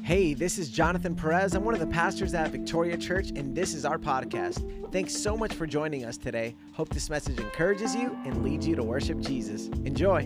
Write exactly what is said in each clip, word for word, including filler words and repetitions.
Hey, this is Jonathan Perez. I'm one of the pastors at Victoria Church, and this is our podcast. Thanks so much for joining us today. Hope this message encourages you and leads you to worship Jesus. Enjoy.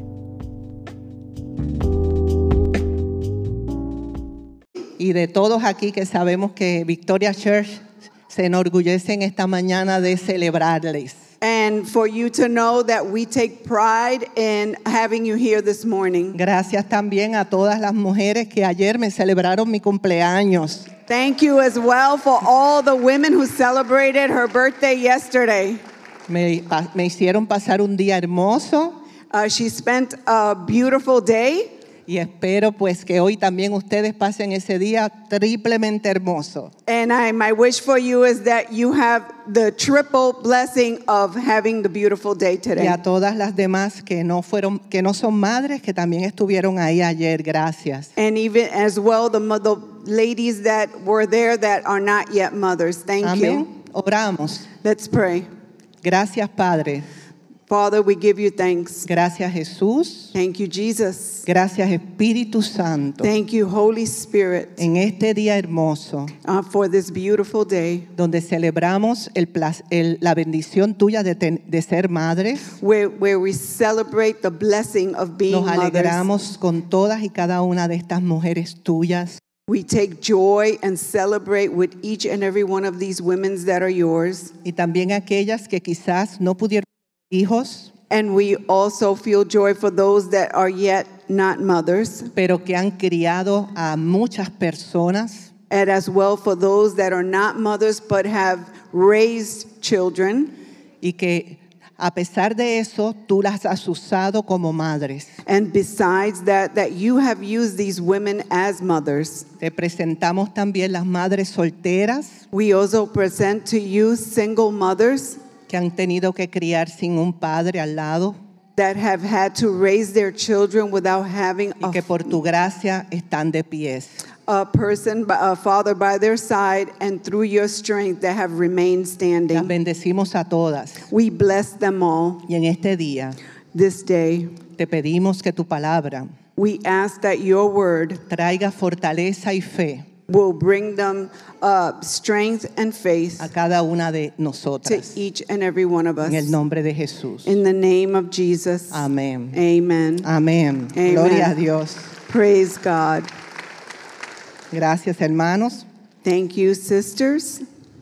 Y de todos aquí que sabemos que Victoria Church se enorgullece en esta mañana de celebrarles. And for you to know that we take pride in having you here this morning. Gracias también a todas las mujeres que ayer me celebraron mi cumpleaños. Thank you as well for all the women who celebrated her birthday yesterday. Me, me hicieron pasar un día hermoso. Uh, she spent a beautiful day. Y espero pues que hoy también ustedes pasen ese día triplemente hermoso. And I, my wish for you is that you have the triple blessing of having the beautiful day today. Y a todas las demás que no fueron, que no son madres, que también estuvieron ahí ayer, gracias. And even as well the, the ladies that were there that are not yet mothers. Thank Amén. you. Oramos. Let's pray. Gracias, Padre. Father, we give you thanks. Gracias, Jesús. Thank you, Jesus. Gracias, Espíritu Santo. Thank you, Holy Spirit, En este día hermoso, uh, for this beautiful day donde celebramos el, el, la bendición tuya de, ten, de ser madres. where, where we celebrate the blessing of being Nos mothers. alegramos con todas y cada una de estas mujeres tuyas. We take joy and celebrate with each and every one of these women that are yours. Y también aquellas que quizás no pudieron tener hijos, And we also feel joy for those that are yet not mothers, pero que han criado a muchas personas. and as well for those that are not mothers but have raised children. Y que a pesar de eso, tú las has usado como madres. And besides that, that you have used these women as mothers. Te presentamos también las madres solteras We also present to you single mothers que han tenido que criar sin un padre al lado that have had to raise their children without having y a, que por tu gracia están de pies. a person, a father by their side, and through your strength that have remained Las standing. bendecimos a todas. We bless them all Y en este día this day. te pedimos que tu palabra We ask that your word traiga fortaleza y fe will bring them uh, strength and faith a cada una de to nosotras. each and every one of En el us. nombre de Jesús. In the name of Jesus. Amén. Amen. Amén. Amen. Gloria a Dios. Praise God. Gracias, hermanos. Thank you, sisters.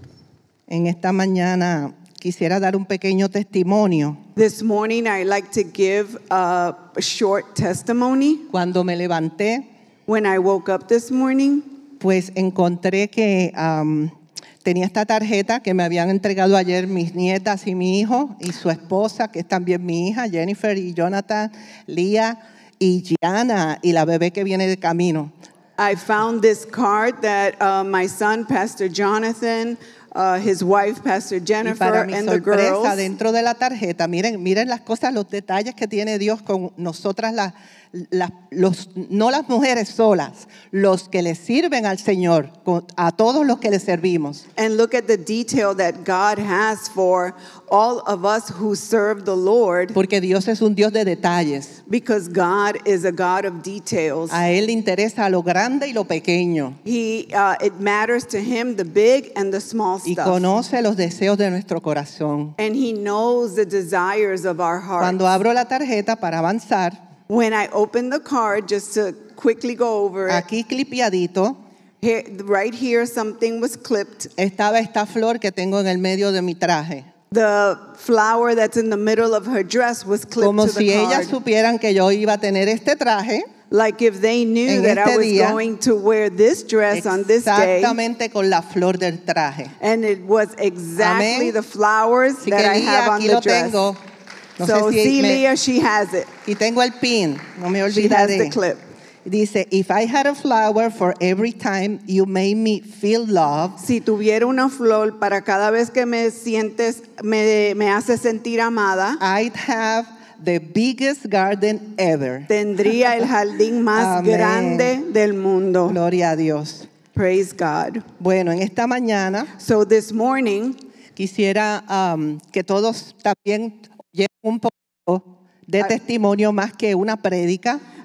En esta mañana quisiera dar un pequeño testimonio. This morning, I'd like to give a short testimony. Cuando me levanté, When I woke up this morning, pues encontré que um, tenía esta tarjeta que me habían entregado ayer mis nietas y mi hijo y su esposa, que es también mi hija, Jennifer y Jonathan, Lía y Gianna, y la bebé que viene de camino. I found this card that uh, my son, Pastor Jonathan, uh, his wife, Pastor Y Jennifer, para mi and the sorpresa, girls. dentro de la tarjeta, miren, miren las cosas, los detalles que tiene Dios con nosotras, las, las, los, no las mujeres solas, los que le sirven al Señor, con, a todos los que le servimos. And look at the detail that God has for all of us who serve the Lord, Porque Dios es un Dios de detalles. because God is a God of details. A Él le interesa lo grande y lo pequeño. He, uh, it matters to him the big and the small Y stuff. conoce los deseos de nuestro corazón. And he knows the desires of our hearts. Cuando abro la tarjeta para avanzar, When I open the card, just to quickly go over it, aquí clipiadito, here, right here something was clipped. estaba esta flor que tengo en el medio de mi traje. The flower that's in the middle of her dress was clipped Como to si the ellas card. supieran que yo iba a tener este traje Like if they knew en that I este was día, going to wear this dress on this day. exactamente con la flor del traje. And it was exactly Amén. the flowers Así that que I Lía, have on aquí the lo dress. tengo. No So sé si see, me- Leah, she has it. y tengo el pin, no me She has the olvidaré. clip. Dice, if I had a flower for every time you made me feel loved, Si tuviera una flor para cada vez que me sientes, me, me hace sentir amada, I'd have the biggest garden ever. tendría el jardín más Amén. grande del mundo. Gloria a Dios. Praise God. Bueno, en esta mañana So this morning, quisiera um, que todos también oyeran un poco de testimonio más que una prédica.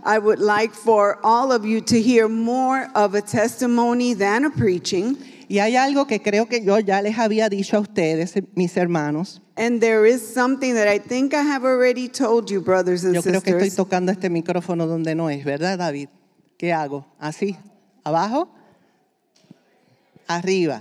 I would like for all of you to hear more of a testimony than a preaching. Y hay algo que creo que yo ya les había dicho a ustedes, mis hermanos. And there is something that I think I have already told you, brothers and Yo creo que estoy sisters. tocando este micrófono donde no es, ¿verdad, David? ¿Qué hago? ¿Así? ¿Abajo? Arriba.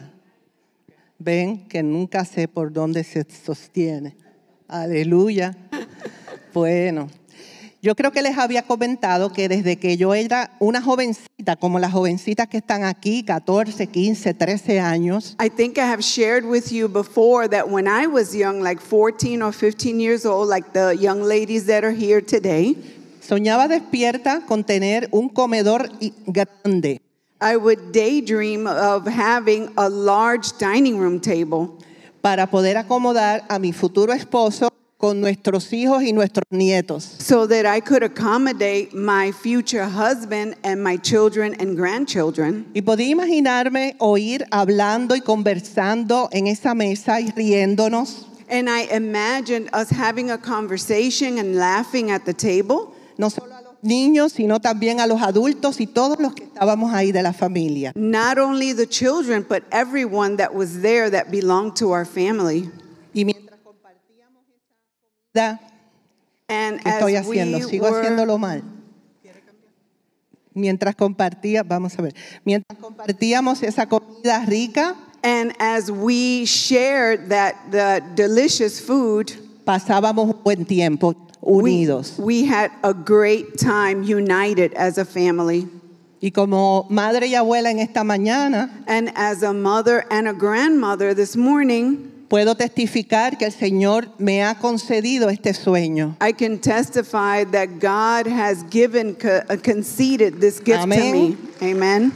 Ven que nunca sé por dónde se sostiene. Aleluya. Bueno, yo creo que les había comentado que desde que yo era una jovencita, como las jovencitas que están aquí, catorce, quince, trece años, I think I have shared with you before that when I was young, like fourteen or fifteen years old, like the young ladies that are here today, soñaba despierta con tener un comedor i- grande. I would daydream of having a large dining room table para poder acomodar a mi futuro esposo con nuestros hijos y nuestros nietos. so that I could accommodate my future husband and my children and grandchildren. Y podía imaginarme oír hablando y conversando en esa mesa y riéndonos, And I imagined us having a conversation and laughing at the table, no solo a los niños, sino también a los adultos y todos los que estábamos ahí de la familia. not only the children, but everyone that was there that belonged to our family. Y mientras compartíamos esa comida, And ¿qué estoy as we haciendo? Sigo were, haciéndolo mal. Mientras compartía, vamos a ver, mientras compartíamos esa comida rica, and as we shared that the delicious food, pasábamos un buen tiempo we, unidos. we had a great time united as a family. Y como madre y abuela en esta mañana, And as a mother and a grandmother this morning, puedo testificar que el Señor me ha concedido este sueño. I can testify that God has given, co- uh, conceded this gift to Amén. me. Amen.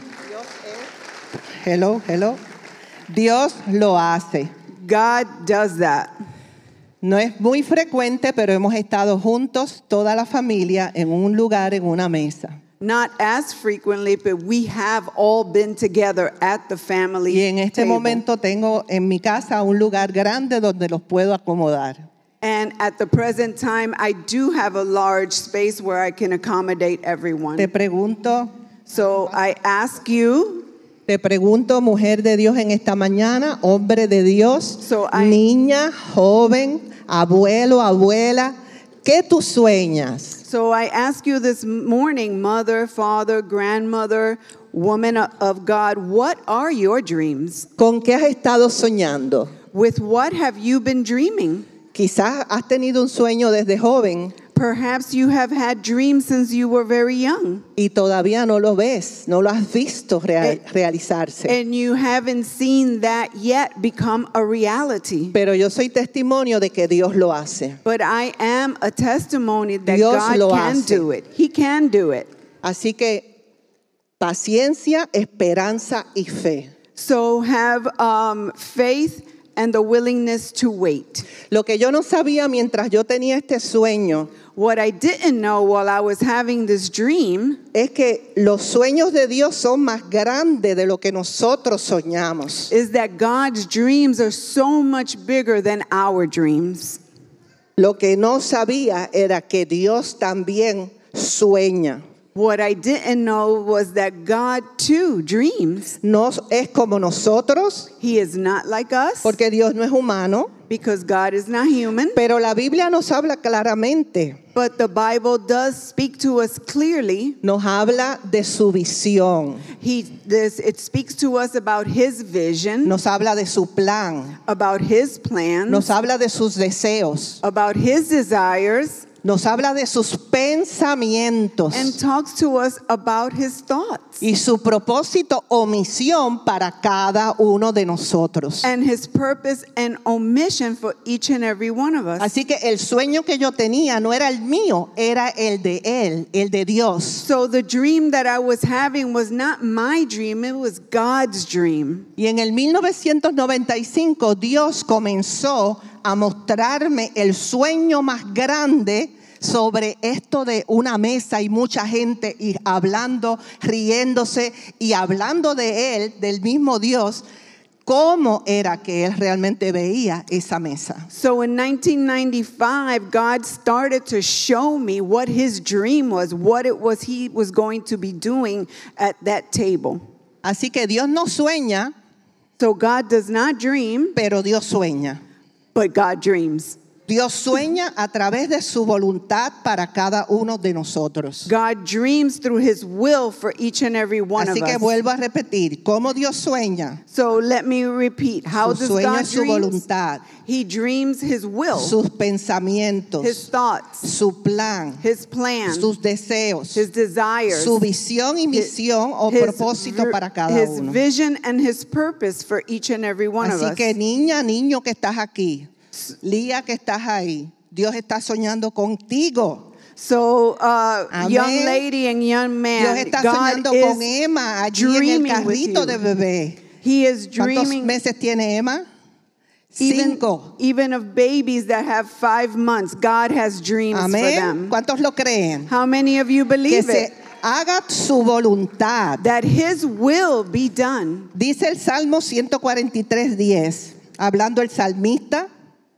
Hello, hello. Dios lo hace. God does that. No es muy frecuente, pero hemos estado juntos, toda la familia, en un lugar, en una mesa. Not as frequently, but we have all been together at the family Y en este table. momento tengo en mi casa un lugar grande donde los puedo acomodar. And at the present time, I do have a large space where I can accommodate everyone. Te pregunto, So I ask you, te pregunto, mujer de Dios en esta mañana, hombre de Dios, So I- niña, joven, abuelo, abuela, ¿qué tú sueñas? so I ask you this morning, mother, father, grandmother, woman of God, what are your dreams? ¿Con qué has estado soñando? With what have you been dreaming? Quizás has tenido un sueño desde joven Perhaps you have had dreams since you were very young, y todavía no lo ves, no lo has visto real- Eh, realizarse. and you haven't seen that yet become a reality. Pero yo soy testimonio de que Dios lo hace. But I am a testimony that Dios God lo can hace. do it. He can do it. Así que paciencia, esperanza y fe. So have um, faith and the willingness to wait. Lo que yo no sabía mientras yo tenía este sueño What I didn't know while I was having this dream es que los sueños de Dios son más grandes de lo que nosotros soñamos. is that God's dreams are so much bigger than our dreams. Lo que no sabía era que Dios también sueña. What I didn't know was that God too dreams. No es como nosotros, He is not like us porque Dios no es humano, because God is not human. pero la Biblia nos habla claramente, But the Bible does speak to us clearly. nos habla de su visión, He this it speaks to us about his vision, nos habla de su plan, about his plans, nos habla de sus deseos, about his desires, nos habla de sus pensamientos and talks to us about his thoughts y su propósito o misión para cada uno de nosotros. and his purpose and omission for each and every one of us. Así que el sueño que yo tenía no era el mío, era el de Él, el de Dios. So the dream that I was having was not my dream, it was God's dream. Y en el mil novecientos noventa y cinco Dios comenzó a mostrarme el sueño más grande sobre esto de una mesa y mucha gente y hablando, riéndose y hablando de Él, del mismo Dios, cómo era que él realmente veía esa mesa. So in nineteen ninety-five, God started to show me what his dream was, what it was he was going to be doing at that table. Así que Dios no sueña, So God does not dream, pero Dios sueña. but God dreams. Dios sueña a través de su voluntad para cada uno de nosotros. God dreams through his will for each and every one Así of que us. vuelvo a repetir, ¿cómo Dios sueña? So let me repeat. How Su does sueño God es su dream? voluntad, He dreams his will, sus pensamientos, his thoughts, su plan, his plan, sus deseos, his desires, su visión y misión o his propósito ver- para cada his uno. vision and his purpose for each and every one of Así us. que niña, niño que estás aquí, Lía que estás ahí, Dios está soñando contigo. So, uh, Amén. young lady and young Dios man, está God soñando con is Emma allí en el dreaming with carrito you. de bebé. He is ¿Cuántos dreaming meses tiene Emma? even, Cinco. even of babies that have five months. God has dreams for Amén. them. ¿Cuántos lo creen? How many of you Que believe se it? haga su voluntad. That his will be done. Dice el Salmo ciento cuarenta y tres, diez, hablando el salmista.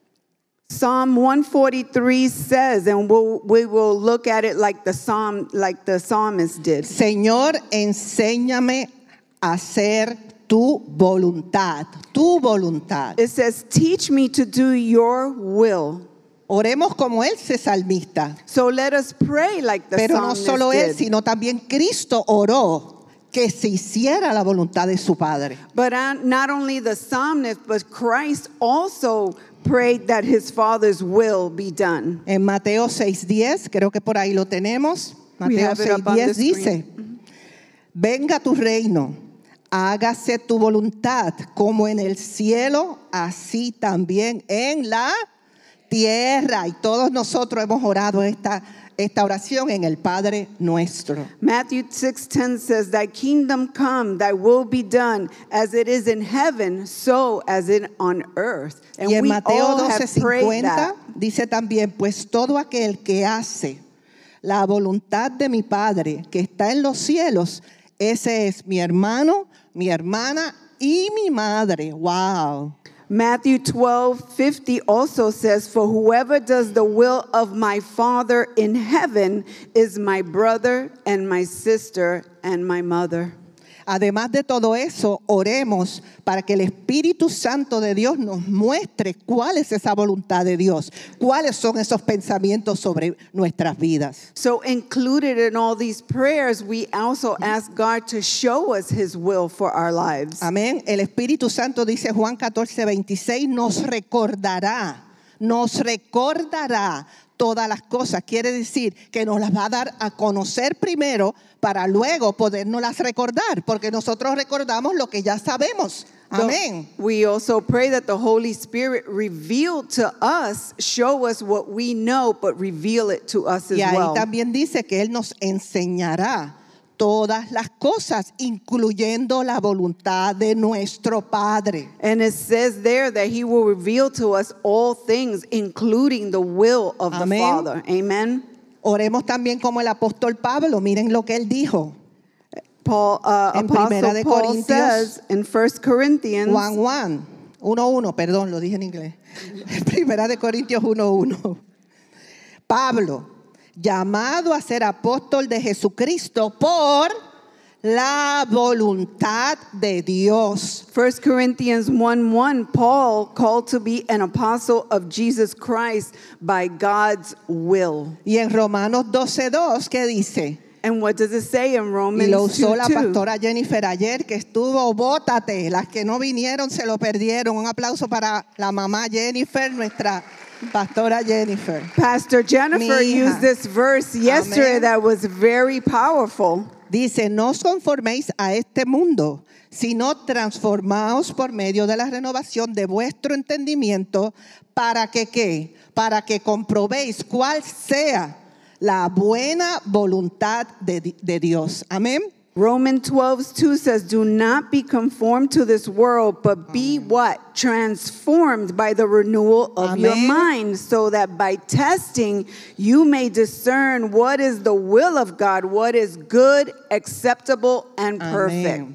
Psalm one forty-three says, and we'll, we will look at it like the psalm, like the psalmist did. Señor, enséñame a hacer tu voluntad, tu voluntad. It says, teach me to do your will. Oremos como ese salmista. So let us pray like the Pero no psalmist solo él, did. sino también Cristo oró que se hiciera la voluntad de su Padre. But uh, not only the psalmist, but Christ also prayed that his Father's will be done. En Mateo seis diez, creo que por ahí lo tenemos. We Mateo have it seis up on the diez dice, screen. venga tu reino, hágase tu voluntad como en el cielo, así también en la tierra. Y todos nosotros hemos orado esta, esta oración en el Padre nuestro. Matthew six ten says, thy kingdom come, thy will be done, as it is in heaven, so as it on earth. And Y en we Mateo all doce have prayed cincuenta that. dice también, pues todo aquel que hace la voluntad de mi Padre que está en los cielos, ese es mi hermano, mi hermana y mi madre. Wow. Matthew twelve fifty also says, for whoever does the will of my Father in heaven is my brother and my sister and my mother. Además de todo eso, oremos para que el Espíritu Santo de Dios nos muestre cuál es esa voluntad de Dios, cuáles son esos pensamientos sobre nuestras vidas. So included in all these prayers, we also ask God to show us his will for our lives. Amén. El Espíritu Santo, dice Juan catorce veintiséis, nos recordará, nos recordará todas las cosas. Quiere decir que nos las va a dar a conocer primero para luego podernos recordar, porque nosotros recordamos lo que ya sabemos. So Amén. we also pray that the Holy Spirit reveal to us, show us what we know, but reveal it to us as Y ahí well. también dice que Él nos enseñará todas las cosas, incluyendo la voluntad de nuestro Padre. And it says there that he will reveal to us all things, including the will of the Amén. Father. Amen. Oremos también como el apóstol Pablo. Miren lo que él dijo. Paul, uh, En Primera de Apostle Paul Corintios, says in First Corinthians, Juan Juan uno uno, perdón, lo dije en inglés. Primera de Corintios uno uno. Pablo, llamado a ser apóstol de Jesucristo por la voluntad de Dios. First Corinthians one one, Paul called to be an apostle of Jesus Christ by God's will. Y en Romanos doce dos, ¿qué dice? And what does it say in Y Romans lo usó two la two? pastora Jennifer ayer, que estuvo, bótate. Las que no vinieron se lo perdieron. Un aplauso para la mamá Jennifer, nuestra pastora Jennifer. Pastor Jennifer Mi hija. used this verse yesterday Amén. that was very powerful. Dice, no os conforméis a este mundo, sino transformaos por medio de la renovación de vuestro entendimiento, para que ¿qué? Para que comprobéis cuál sea la buena voluntad de, de Dios. Amén. Romans twelve two says, do not be conformed to this world, but be what? Transformed by the renewal of your Amén. mind, so that by testing you may discern what is the will of God, what is good, acceptable, and Amén. perfect.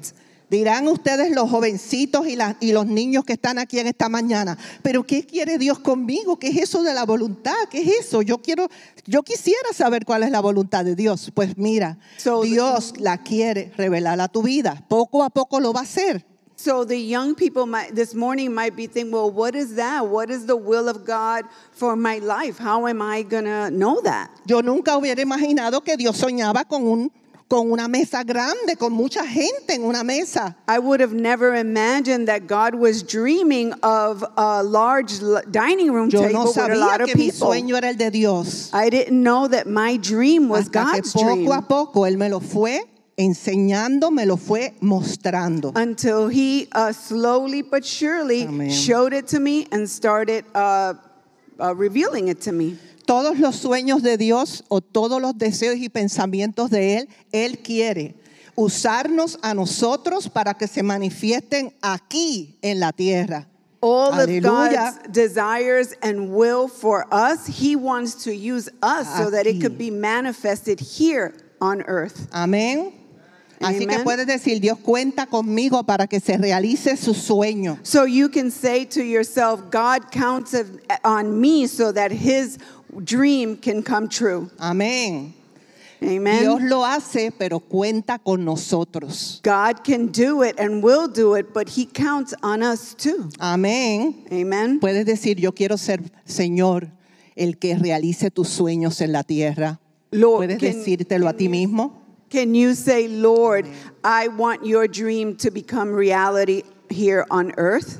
Dirán ustedes los jovencitos y, la, y los niños que están aquí en esta mañana, pero ¿qué quiere Dios conmigo? ¿Qué es eso de la voluntad? ¿Qué es eso? Yo quiero, yo quisiera saber cuál es la voluntad de Dios. Pues mira, So, Dios la quiere revelar a tu vida. Poco a poco lo va a hacer. So the young people might, this morning might be thinking, well, what is that? What is the will of God for my life? How am I going to know that? Yo nunca hubiera imaginado que Dios soñaba con un con una mesa grande, con mucha gente en una mesa. I would have never imagined that God was dreaming of a large l- dining room Yo table no with a sabía lot of que mi people. sueño era el de Dios. I didn't know that my dream was Hasta que God's poco dream a poco Él me lo fue enseñando, me lo fue mostrando. until He uh, slowly but surely Amén. showed it to me and started uh, uh, revealing it to me. Todos los sueños de Dios o todos los deseos y pensamientos de Él, Él quiere usarnos a nosotros para que se manifiesten aquí en la tierra. All of Aleluya. God's desires and will for us, He wants to use us so that it Aquí. could be manifested here on earth. Amén. Así que Amen. puedes decir, Dios cuenta conmigo para que se realice su sueño. So you can say to yourself, God counts of- on me so that His dream can come true. Amén. Amen. Dios lo hace, pero cuenta con nosotros. God can do it and will do it, but He counts on us too. Amén. Amen. Puedes decir, yo quiero ser, Señor, el que realice tus sueños en la tierra. Lord, Puedes can- decírtelo a ti mismo. Can you say, Lord, I want your dream to become reality here on earth?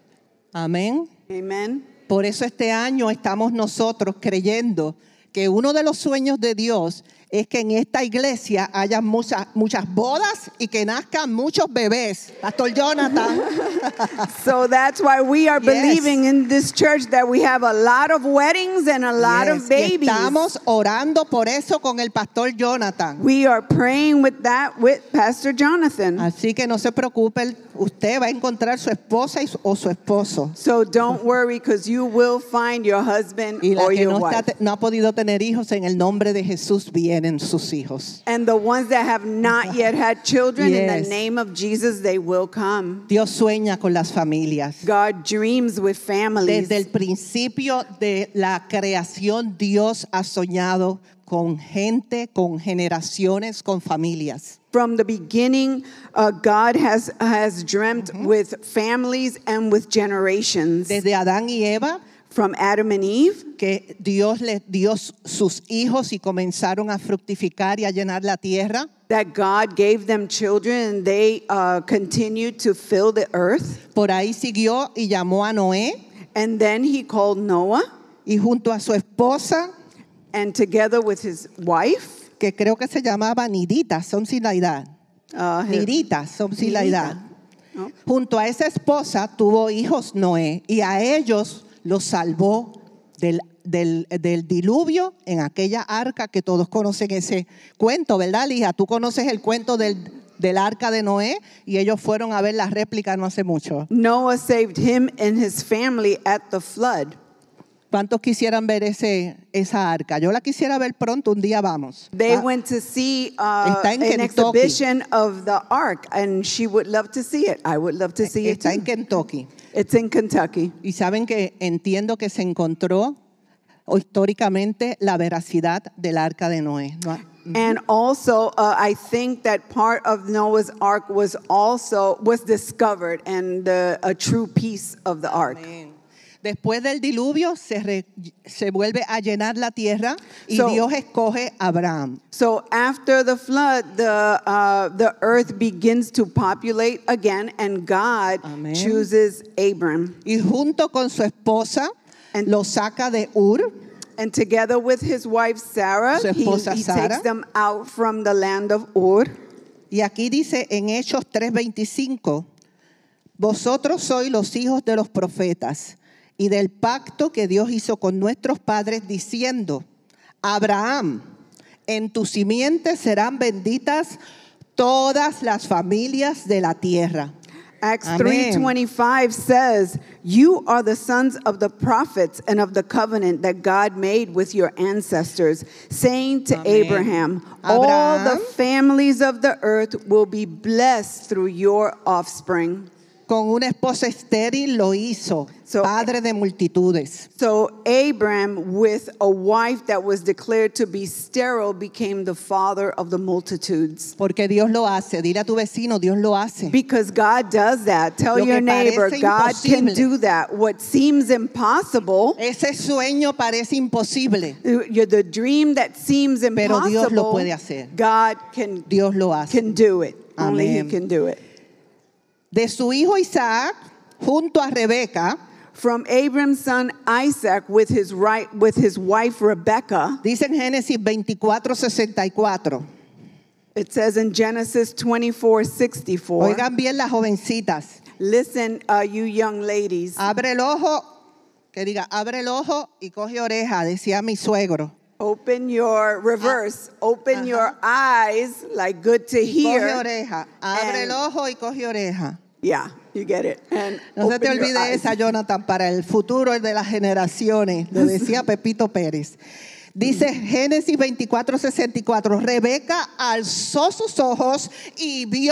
Amén. Amen. Por eso este año estamos nosotros creyendo que uno de los sueños de Dios es que en esta iglesia haya muchas, muchas bodas y que nazcan muchos bebés. Pastor Jonathan. So that's why we are Yes. believing in this church that we have a lot of weddings and a lot Yes, of y babies. estamos orando por eso con el Pastor Jonathan. We are praying with that with Pastor Jonathan. Así que no se preocupe, usted va a encontrar su esposa y su- o su esposo. So don't worry, because you will find your husband Y la or que your no, wife. está- no ha podido tener hijos, en el nombre de Jesús vienen sus hijos. And the ones that have not yet had children, in Yes. the name of Jesus, they will come. Dios sueña con las familias. God dreams with families. Desde el principio de la creación, Dios ha soñado con gente, con generaciones, con familias. From the beginning, uh, God has, has dreamt with families and with generations. Desde Adán y Eva, From Adam and Eve, que Dios les dio sus hijos y comenzaron a fructificar y a llenar la tierra. that God gave them children and they uh, continued to fill the earth. Por ahí siguió y llamó a Noé And then He called Noah, y junto a su esposa, and together with his wife, que creo que se llamaba Nidita, son sin la edad. uh, his- Nidita, son sin la edad. ¿no? Junto a esa esposa tuvo hijos Noé y a ellos los salvó del, del, del diluvio en aquella arca que todos conocen ese cuento, ¿verdad, Lija? Tú conoces el cuento del, del arca de Noé y ellos fueron a ver la réplica no hace mucho. Noah saved him and his family at the flood. ¿Cuántos quisieran ver ese, esa arca? Yo la quisiera ver pronto, un día vamos. They Ah, went to see uh, Está en an Kentucky. exhibition of the ark, and she would love to see it. I would love to see it Está en too. Kentucky. It's in Kentucky. Y saben que entiendo que se encontró o históricamente la veracidad del arca de Noé. ¿No? And also, uh, I think that part of Noah's ark was also was discovered, and uh, a true piece of the ark. Después del diluvio se, re- se vuelve a llenar la tierra y So- Dios escoge a Abraham. So after the flood, the uh, the earth begins to populate again, and God Amén. chooses Abram, Y junto con su esposa And- lo saca de Ur. and together with his wife Sarah, Su he, esposa he Sara. takes them out from the land of Ur. Y aquí dice en Hechos tres veinticinco, vosotros sois los hijos de los profetas y del pacto que Dios hizo con nuestros padres diciendo, Abraham, en tu simiente serán benditas todas las familias de la tierra. Acts Amén. three twenty-five says, "You are the sons of the prophets and of the covenant that God made with your ancestors, saying to Amén. Abraham, all the Abraham. families of the earth will be blessed through your offspring." Con una esposa estéril lo hizo, So- padre de multitudes. So Abram, with a wife that was declared to be sterile, became the father of the multitudes. Porque Dios lo hace. Dile a tu vecino, Dios lo hace. Because God does that. Tell Lo que your neighbor, parece God can imposible. do that. What seems impossible, Ese sueño parece imposible. you're the dream that seems Pero Dios lo impossible, puede hacer. God can, Dios lo hace. can do it. Only He Amén. can do it. De su hijo Isaac, junto a Rebeca, From Abram's son Isaac with his right with his wife Rebekah, dice en Génesis veinticuatro sesenta y cuatro. it says in Genesis twenty-four sixty-four. Oigan bien las jovencitas. Listen, uh, you young ladies. Abre el ojo, que diga, abre el ojo y coge oreja, decía mi suegro. Open your reverse. Open Ajá. your eyes, like good to Coge hear. oreja, abre and- el ojo y coge oreja. Yeah, you get it. And No se open te your olvide eyes. esa, Jonathan, para el futuro de las generaciones. Lo decía Pepito Pérez. Dice Génesis veinticuatro sesenta y cuatro. Rebeca alzó sus ojos y vio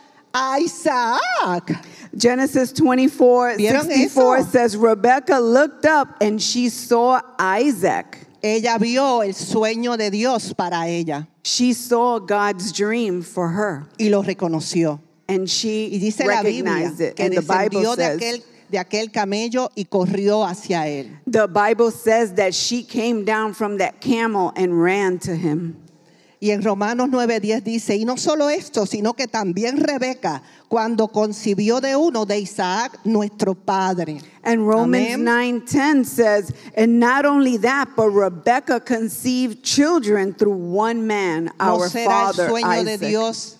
a Isaac. Genesis twenty-four ¿Vieron sixty-four eso? says, Rebecca looked up and she saw Isaac. Ella vio el sueño de Dios para ella She saw God's dream for her. y lo reconoció. And she Y dice la Biblia recognized it. que And the Bible descendió de says, aquel, de aquel camello y corrió hacia él. the Bible says that she came down from that camel and ran to him. Y en Romanos nueve diez dice, y no solo esto, sino que también Rebeca, cuando concibió de uno de Isaac, nuestro padre. And Romans Amén. nine ten says, and not only that, but Rebecca conceived children through one man, No our será el father sueño de Isaac. Dios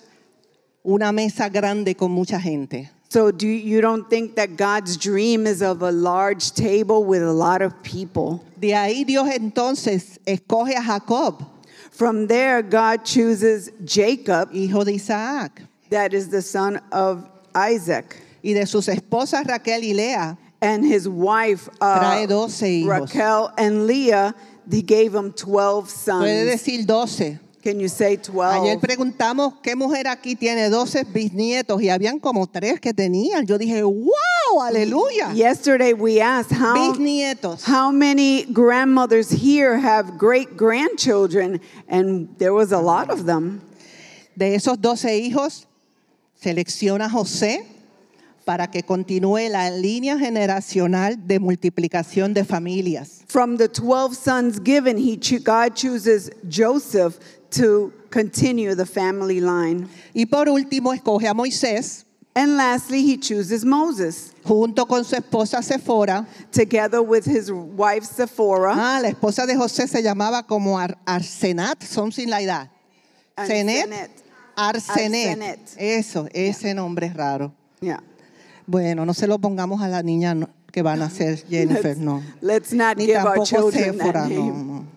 una mesa grande con mucha gente. So do you, you don't think that God's dream is of a large table with a lot of people? De ahí Dios entonces escoge a Jacob, From there, God chooses Jacob, hijo de Isaac, that is the son of Isaac, y de sus esposas Raquel y Lea. and his wife uh, Trae doce hijos. Raquel and Leah. He gave him twelve sons. Puede decir doce. Can you say twelve? Ayer preguntamos qué mujer aquí tiene doce bisnietos y habían como tres que tenían. Yo dije, wow, aleluya. Yesterday we asked how, Bisnietos. how many grandmothers here have great grandchildren, and there was a lot of them. De esos doce hijos, selecciona a José para que continúe la línea generacional de multiplicación de familias. From the twelve sons given, he cho- God chooses Joseph to continue the family line. Y por último, escoge a Moisés And lastly, he chooses Moses, junto con su esposa Sefora. together with his wife Sephora. Ah, la esposa de José se llamaba como Ar- Arsenat, something like that. Senet, Arsenet. Arsenet. Arsenet. Eso, ese nombre es raro. Yeah. Bueno, no se lo pongamos a la niña no- que van a ser Jennifer, Let's, no. let's not Ni give our tampoco children that Séfora, name. no,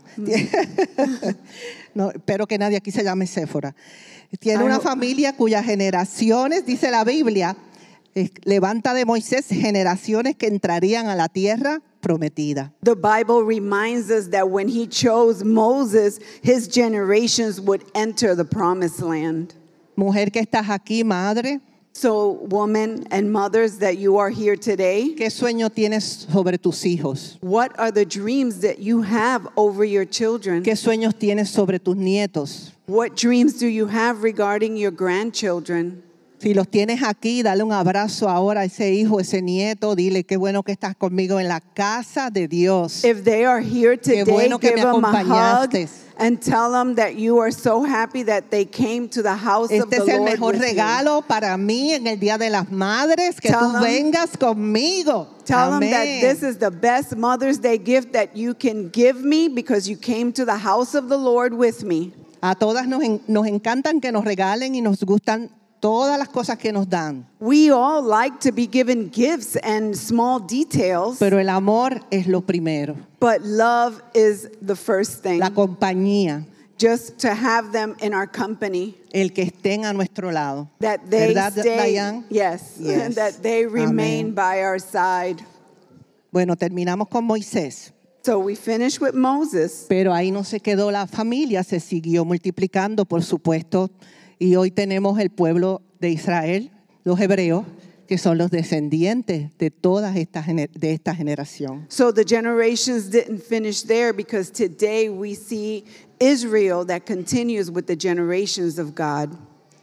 no. No, espero que nadie aquí se llame Séfora. Tiene I una hope- familia cuyas generaciones, dice la Biblia, eh, levanta de Moisés generaciones que entrarían a la tierra prometida. The Bible reminds us that when he chose Moses, his generations would enter the promised land. Mujer que estás aquí, madre, So, women and mothers that you are here today, ¿qué sueño tienes sobre tus hijos? what are the dreams that you have over your children? ¿Qué sueños tienes sobre tus nietos? What dreams do you have regarding your grandchildren? Si los tienes aquí, dale un abrazo ahora a ese hijo, ese nieto. Dile qué bueno que estás conmigo en la casa de Dios. If they are here Qué today, bueno que give me them a hug acompañaste. and tell them that you are so happy that they came to the house of Este the es el Lord mejor with you. regalo para mí en el Día de las Madres, que Tell tú them- vengas conmigo. Tell them that Amén. this is the best Mother's Day gift that you can give me because you came to the house of the Lord with me. A todas nos, en- nos encantan que nos regalen y nos gustan todas las cosas que nos dan. We all like to be given gifts and small details, Pero el amor es lo primero. but love is the first thing. La compañía. just to have them in our company. El que estén a nuestro lado. That they ¿Verdad, stay, Diane? yes, Yes. that they remain Amén. by our side. Bueno, terminamos con Moisés. So we finish with Moses. Pero ahí no se quedó la familia, se siguió multiplicando, por supuesto. Y hoy tenemos el pueblo de Israel, los hebreos, que son los descendientes de toda esta, de esta generación. So the generations didn't finish there, because today we see Israel that continues with the generations of God.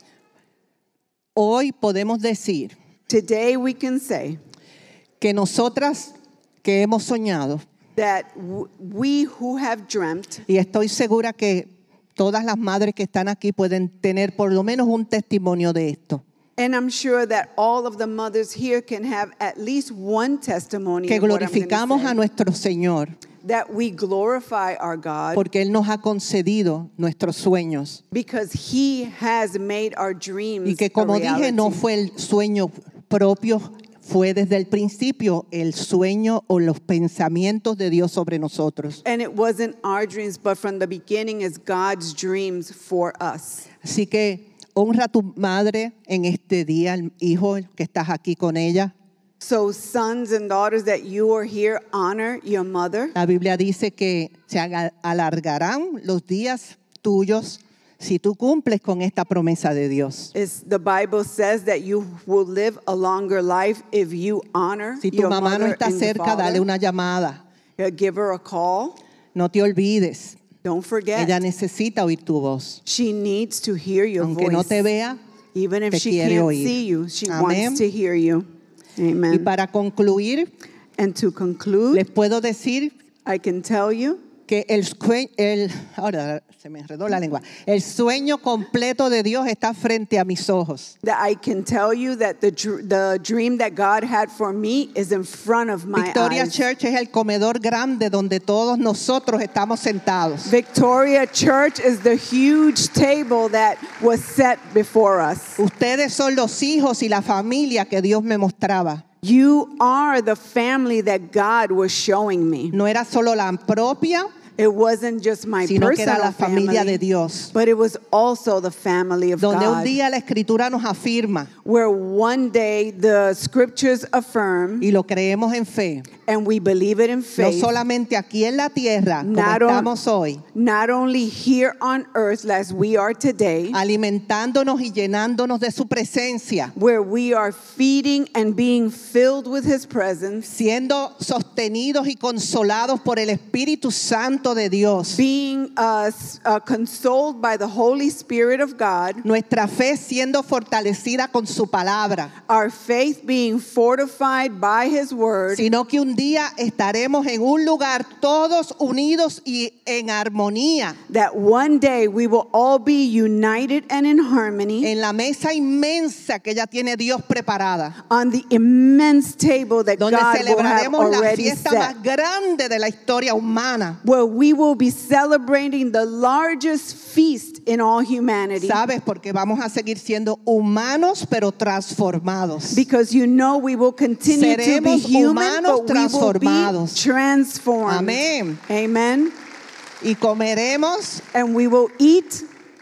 Hoy podemos decir Today we can say que nosotras que hemos soñado, that w- we who have dreamt, y estoy segura que todas las madres que están aquí pueden tener por lo menos un testimonio de esto, and I'm sure that all of the mothers here can have at least one testimony que of what I'm gonna glorificamos say, a nuestro Señor that we glorify our God porque Él nos ha concedido nuestros sueños. because He has made our dreams Y que a como dije, no reality. fue el sueño propio, fue desde el principio el sueño o los pensamientos de Dios sobre nosotros. And it wasn't our dreams, but from the beginning it's God's dreams for us. Así que honra a tu madre en este día, el hijo que estás aquí con ella. So sons and daughters that you are here, honor your mother. La Biblia dice que se aga- alargarán los días tuyos si tú cumples con esta promesa de Dios. It's, the Bible says that you will live a longer life if you honor Si tu your mamá no mother está and cerca, father. dale una llamada. Uh, Give her a call. No te olvides. Don't forget. Ella necesita oír tu voz. She needs to hear your Aunque voice. no te vea, Even if te she quiere can't oír. see you, she Amén. wants to hear you. y Amen. para concluir, And to conclude, les puedo decir I can tell you que el, sue- el ahora se me enredó la lengua. El sueño completo de Dios está frente a mis ojos. that I can tell you that the dr- the dream that God had for me is in front of my Victoria eyes. Church es el comedor grande donde todos nosotros estamos sentados. Victoria Church is the huge table that was set before us. Ustedes son los hijos y la familia que Dios me mostraba. You are the family that God was showing me. No era solo la propia, It wasn't just my sino que era personal la familia family, de Dios. but it was also the family of Donde un God. día la Escritura nos afirma, Where one day the scriptures affirm, y lo creemos en fe, and we believe it in no faith, solamente aquí en la tierra, como Not on- estamos hoy, not only here on earth as we are today, alimentándonos y llenándonos de su presencia, where we are feeding and being filled with His presence, siendo sostenidos y consolados por el Espíritu Santo de Dios, being uh, s- uh, consoled by the Holy Spirit of God, nuestra fe siendo fortalecida con su palabra, our faith being fortified by His word, sino que un día estaremos en un lugar todos unidos y en armonía, that one day we will all be united and in harmony en la mesa inmensa que ya tiene Dios preparada, on the immense table that donde God will have celebraremos la already fiesta set, más grande de la historia humana. where we will be celebrating the largest feast in all humanity. ¿Sabes? Porque vamos a seguir siendo humanos pero transformados. Because you know we will continue to be Seremos human, humanos but we will be transformados. transformed. Amén. Amen. Y comeremos And we will eat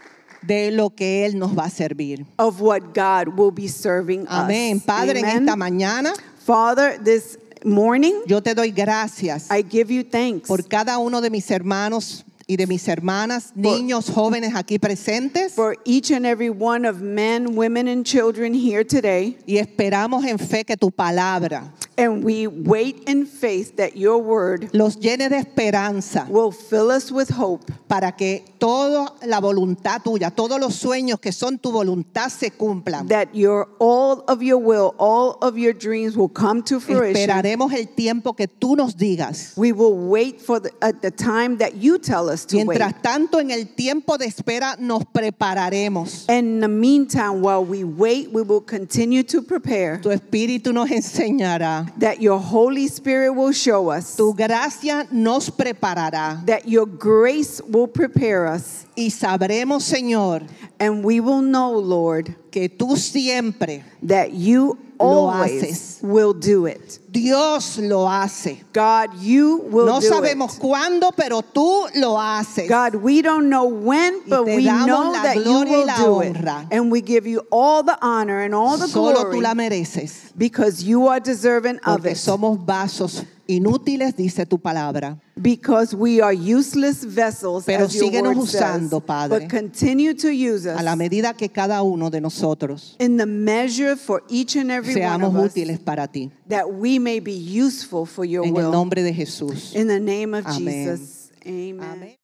de lo que Él nos va a servir. of what God will be serving Amén. us. Padre, en Amen. esta mañana Father, this morning yo te doy gracias I give you thanks por cada uno de mis hermanos y de mis hermanas, niños, jóvenes aquí presentes. for each and every one of men, women, and children here today. Y esperamos en fe que tu palabra And we wait in faith that your word los llene de esperanza will fill us with hope, para que toda la voluntad tuya, todos los sueños que son tu voluntad se cumplan. that your all of your will, all of your dreams will come to fruition. Esperaremos el tiempo que tú nos digas. We will wait for the, at the time that you tell us to wait. Mientras tanto, en el tiempo de espera nos prepararemos. In the meantime, while we wait, we will continue to prepare. Tu Espíritu nos enseñará. That your Holy Spirit will show us. Tu gracia nos preparará. That your grace will prepare us. Y sabremos, Señor, And we will know, Lord, que tú siempre that you Lo always haces. will do it. Dios lo hace. God, you will No do sabemos it. cuándo, pero tú lo haces. God, we don't know when, Y but te we damos know la that you gloria y will la do it. honra. And we give you all the honor and all the Solo tú glory la mereces. because you are deserving of Porque it. somos vasos inútiles, dice tu palabra. Because we are useless vessels, Pero as your síguenos word usando, says. Padre. But continue to use us A la medida que cada uno de nosotros in the measure for each and every one seamos of us, útiles para ti. that we may be useful for your En el will. nombre de Jesús. In the name of Amén. Jesus. Amen. Amén.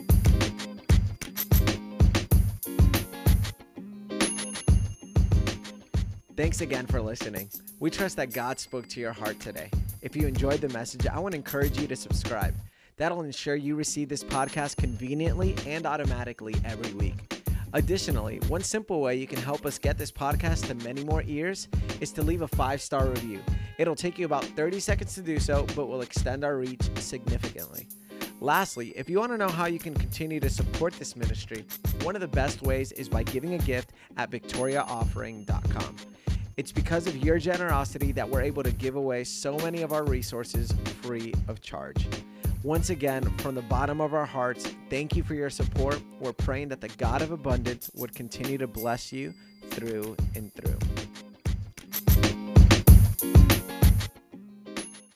Thanks again for listening. We trust that God spoke to your heart today. If you enjoyed the message, I want to encourage you to subscribe. That'll ensure you receive this podcast conveniently and automatically every week. Additionally, one simple way you can help us get this podcast to many more ears is to leave a five-star review. It'll take you about thirty seconds to do so, but will extend our reach significantly. Lastly, if you want to know how you can continue to support this ministry, one of the best ways is by giving a gift at victoria offering dot com. It's because of your generosity that we're able to give away so many of our resources free of charge. Once again, from the bottom of our hearts, thank you for your support. We're praying that the God of abundance would continue to bless you through and through.